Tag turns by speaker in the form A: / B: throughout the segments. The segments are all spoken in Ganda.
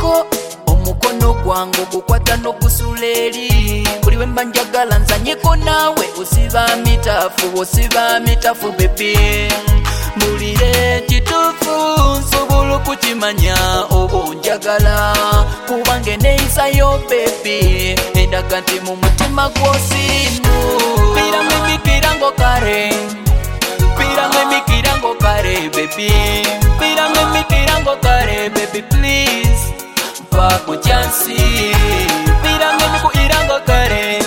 A: ko omukono gwange gukwata n'ogusula eri buli we mba njagala nzanyeko naawe osiba mitafu bebi mbulire kituufu nsobola okukimanya oba onjagala kubange neeyisayo bebi endaga nti mu mutima gw'osiinu piramwe emikirango kare baby piramwe emikirango kare baby please mpa ku chansi piramwe emikuirango kare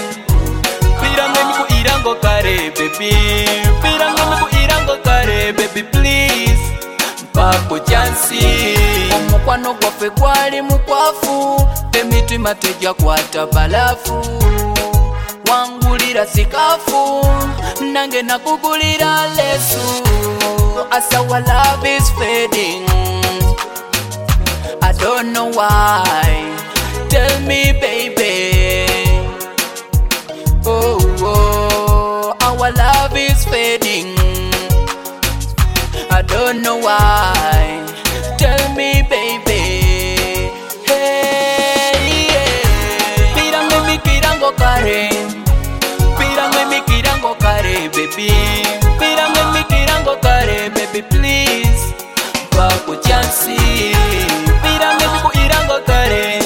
A: baby piramwe emikuirango kare baby please mpa ku chansi omukwano gwaffe gwali mukwafu emitima tejja kwata balafu wangulira sikafu nange nakugulira lesu as our love is fading I don't know why tell me baby oh our love is fading I don't know why tell me baby hey yeah piramwe emikirango kare baby piramwe emikirango kare baby please mpa ku chansi piramwe emikuirango kare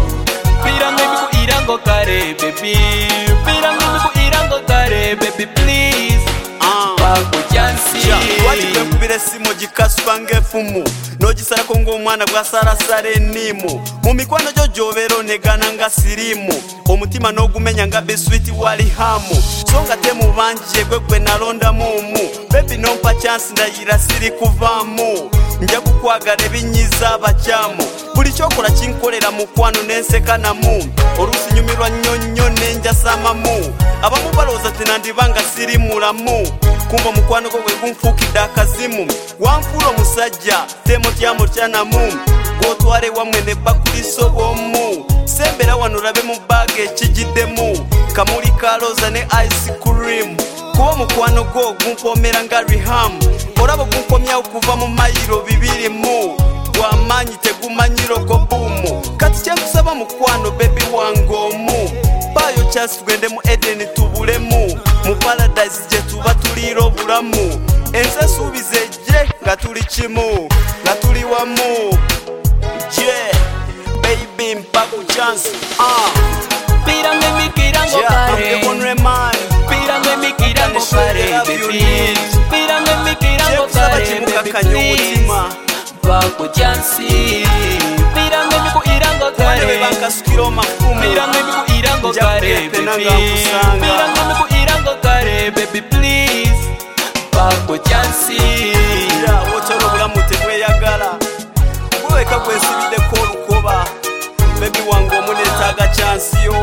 A: baby piramwe emikuirango kare baby please mpa ku chansi
B: watikekubira esimu gikasuka ng'efumu n'ogisarako ng'omwana gwasarasara ennimu mu mikwano gyo gy'obeera onegana nga sirimu omutima n'ogumenya nga beswiti wali hamu so nga temubanje gwe nalondamumu bebi nompa chansi ndayira siri kuvaamu nja kukwagala ebinyiza abakyamu buli kyokola kinkolera mukwano n'enseka namu oluusi nyumirwa nnyonnyo n'enjasamamu abamu balowooza tenandibanga siri mulamu kumba mukwano gwe gunfuukidde akazimu wanfuula omusajja temutyamutyanamu gwotwale wamwe ne bakuliso bw'omu sembera wano olabe mu baaga ekigiddemu kamuli kalooza ne ice cream kuba omukwano gwo gumpomera nga rihamu olaba ogunkomyawo kuva mu mayiro 2 gw'amaanyi tegumanyiroko buumu kati kyenkusaba mukwano bebi wange omu baayo chansi tugende mu Eden tubulemu mu paradise gye tuba tuliira obulamu ensi esuubiza ejje nga tuli kimu nga tuli wamu je baby mpa ku chansi
A: piramwe emikirango kare piramwe emikirango kare baby piramwe emikirango kare baby please mpa ku chansi piramwe emikuirango kare piramwe emikuirango kare baby piramwe emikuirango kare baby please mpa ku chansi
B: wotera obulamu tebweyagala gweweka gwesibiddeko olukoba bebi wange omu neetaaga chansi yo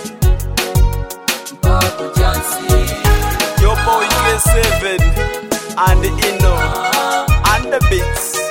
A: mpa ku chansi
B: your boy K7 and Ino and the beats